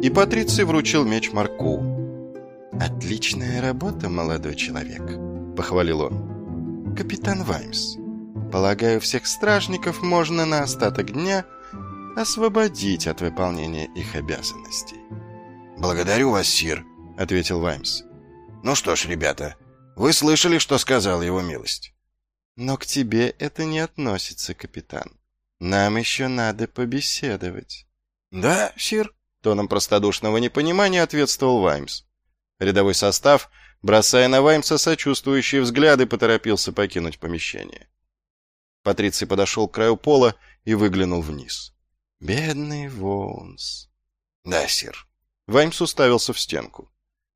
и Патриций вручил меч Марку. «Отличная работа, молодой человек», — похвалил он. «Капитан Ваймс, полагаю, всех стражников можно на остаток дня освободить от выполнения их обязанностей». «Благодарю вас, сир», — ответил Ваймс. «Ну что ж, ребята, вы слышали, что сказал его милость?» «Но к тебе это не относится, капитан. Нам еще надо побеседовать». «Да, сир», — тоном простодушного непонимания ответствовал Ваймс. Рядовой состав, бросая на Ваймса сочувствующие взгляды, поторопился покинуть помещение. Патриций подошел к краю пола и выглянул вниз. «Бедный Воунс». «Да, сир». Ваймс уставился в стенку.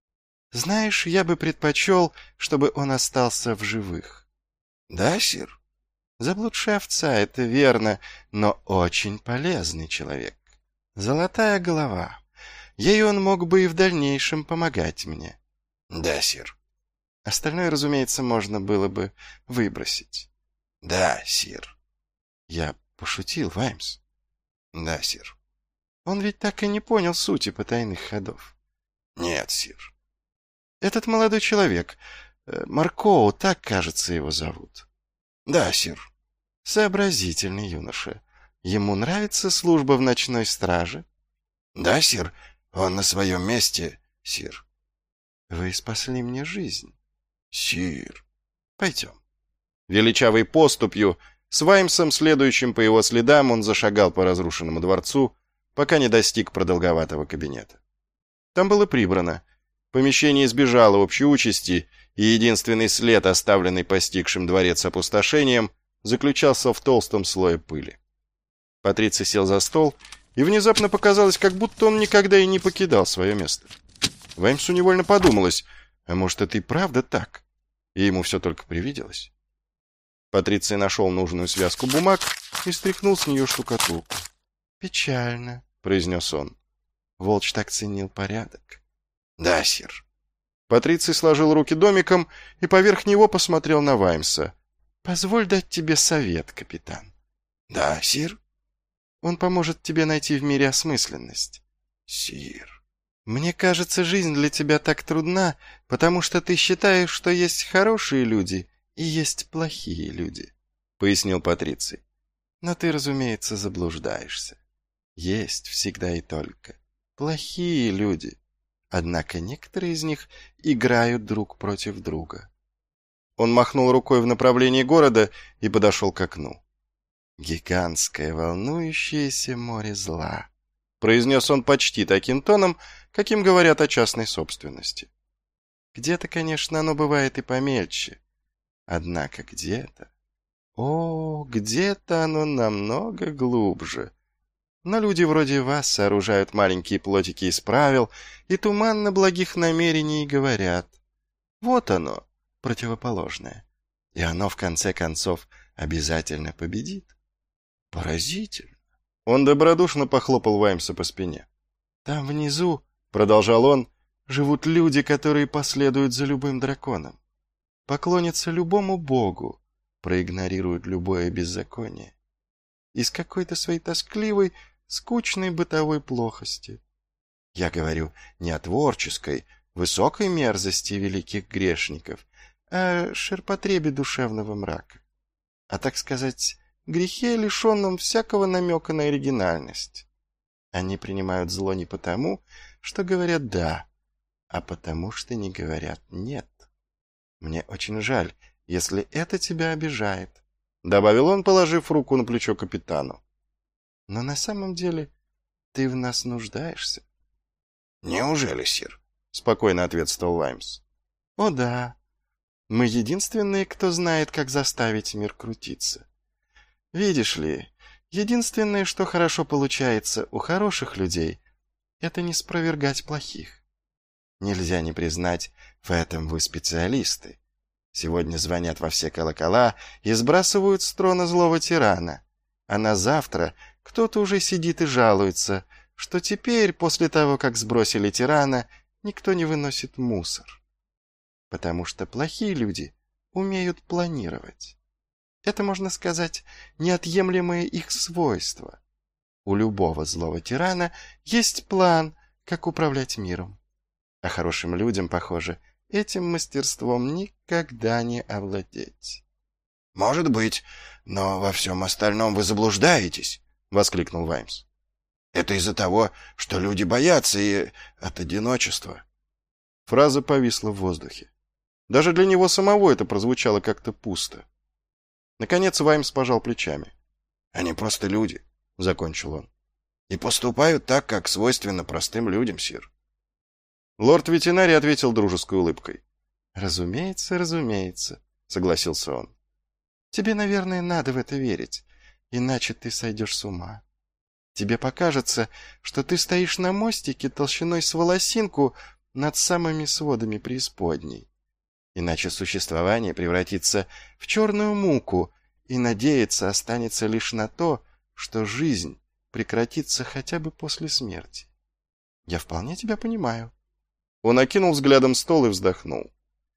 «Знаешь, я бы предпочел, чтобы он остался в живых». «Да, сир». «Заблудшая овца, это верно, но очень полезный человек. Золотая голова. Ею он мог бы и в дальнейшем помогать мне». «Да, сир». «Остальное, разумеется, можно было бы выбросить». «Да, сир». «Я пошутил, Ваймс». «Да, сир». «Он ведь так и не понял сути потайных ходов». «Нет, сир». «Этот молодой человек, Маркоу, так, кажется, его зовут». «Да, сир». «Сообразительный юноша. Ему нравится служба в ночной страже?» «Да, сир. Он на своем месте, сир». «Вы спасли мне жизнь». «Сир». «Пойдем». Величавой поступью, с Ваймсом, следующим по его следам, он зашагал по разрушенному дворцу, пока не достиг продолговатого кабинета. Там было прибрано. Помещение избежало общей участи, и единственный след, оставленный постигшим дворец опустошением, заключался в толстом слое пыли. Патриций сел за стол, и внезапно показалось, как будто он никогда и не покидал свое место. Ваймсу невольно подумалось, а может, это и правда так, и ему все только привиделось. Патриций нашел нужную связку бумаг и стряхнул с нее штукатурку. «Печально», — произнес он. «Волч так ценил порядок». «Да, сир». Патриций сложил руки домиком и поверх него посмотрел на Ваймса. «Позволь дать тебе совет, капитан». «Да, сир». «Он поможет тебе найти в мире осмысленность». «Сир». «Мне кажется, жизнь для тебя так трудна, потому что ты считаешь, что есть хорошие люди и есть плохие люди», — пояснил Патриций. «Но ты, разумеется, заблуждаешься. Есть всегда и только плохие люди. Однако некоторые из них играют друг против друга». Он махнул рукой в направлении города и подошел к окну. «Гигантское волнующееся море зла», — произнес он почти таким тоном, каким говорят о частной собственности. «Где-то, конечно, оно бывает и помельче. Однако где-то... О, где-то оно намного глубже. Но люди вроде вас сооружают маленькие плотики из правил и туманно благих намерений говорят. Вот оно, противоположное. И оно, в конце концов, обязательно победит. Поразительно». Он добродушно похлопал Ваймса по спине. «Там внизу, — продолжал он, — живут люди, которые последуют за любым драконом, поклонятся любому богу, проигнорируют любое беззаконие. Из какой-то своей тоскливой, скучной бытовой плохости. Я говорю не о творческой, высокой мерзости великих грешников, а о ширпотребе душевного мрака. А, так сказать, грехе, лишенном всякого намека на оригинальность. Они принимают зло не потому, что говорят «да», а потому, что не говорят «нет». Мне очень жаль, если это тебя обижает», — добавил он, положив руку на плечо капитану. «Но на самом деле ты в нас нуждаешься». «Неужели, сир?» — спокойно ответствовал Ваймс. «О да. Мы единственные, кто знает, как заставить мир крутиться. Видишь ли, единственное, что хорошо получается у хороших людей, это не спровергать плохих. Нельзя не признать, в этом вы специалисты. Сегодня звонят во все колокола и сбрасывают с трона злого тирана, а на завтра кто-то уже сидит и жалуется, что теперь, после того, как сбросили тирана, никто не выносит мусор. Потому что плохие люди умеют планировать. Это, можно сказать, неотъемлемое их свойство. У любого злого тирана есть план, как управлять миром. А хорошим людям, похоже, этим мастерством никогда не овладеть. «Может быть, но во всем остальном вы заблуждаетесь», — воскликнул Ваймс. «Это из-за того, что люди боятся и от одиночества». Фраза повисла в воздухе. Даже для него самого это прозвучало как-то пусто. Наконец Ваймс пожал плечами. «Они просто люди», — закончил он. «И поступают так, как свойственно простым людям, сир». Лорд-ветеринарий ответил дружеской улыбкой. «Разумеется, разумеется», — согласился он. «Тебе, наверное, надо в это верить, иначе ты сойдешь с ума. Тебе покажется, что ты стоишь на мостике толщиной с волосинку над самыми сводами преисподней. Иначе существование превратится в черную муку, и надеяться останется лишь на то, что жизнь прекратится хотя бы после смерти. Я вполне тебя понимаю». Он окинул взглядом стол и вздохнул.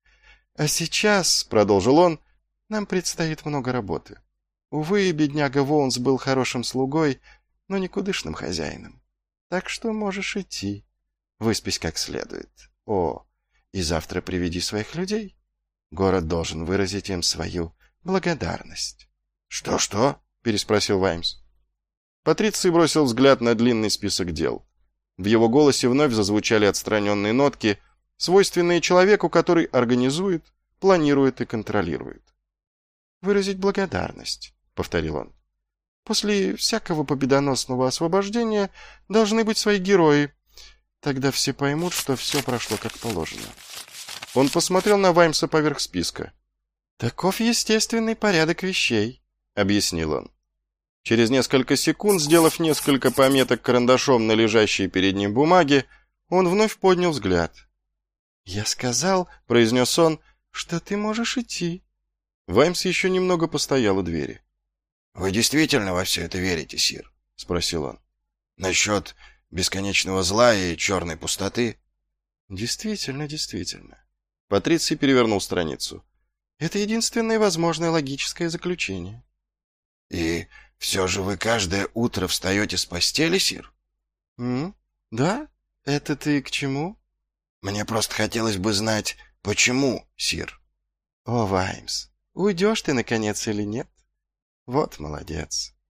«А сейчас, — продолжил он, — нам предстоит много работы. Увы, бедняга Воунс был хорошим слугой, но никудышным хозяином. Так что можешь идти. Выспись как следует. О, и завтра приведи своих людей. Город должен выразить им свою благодарность». «Что-что?» — переспросил Ваймс. Патриций бросил взгляд на длинный список дел. В его голосе вновь зазвучали отстраненные нотки, свойственные человеку, который организует, планирует и контролирует. «Выразить благодарность», — повторил он. «После всякого победоносного освобождения должны быть свои герои. Тогда все поймут, что все прошло как положено». Он посмотрел на Ваймса поверх списка. «Таков естественный порядок вещей», — объяснил он. Через несколько секунд, сделав несколько пометок карандашом на лежащей перед ним бумаге, он вновь поднял взгляд. «Я сказал, — произнес он, — что ты можешь идти». Ваймс еще немного постоял у двери. «Вы действительно во все это верите, сир?» — спросил он. «Насчет бесконечного зла и черной пустоты?» «Действительно, действительно». Патриций перевернул страницу. «Это единственное возможное логическое заключение». «И все же вы каждое утро встаете с постели, сир?» «Да? Это ты к чему?» «Мне просто хотелось бы знать, почему, сир». «О, Ваймс, уйдешь ты, наконец, или нет? Вот молодец.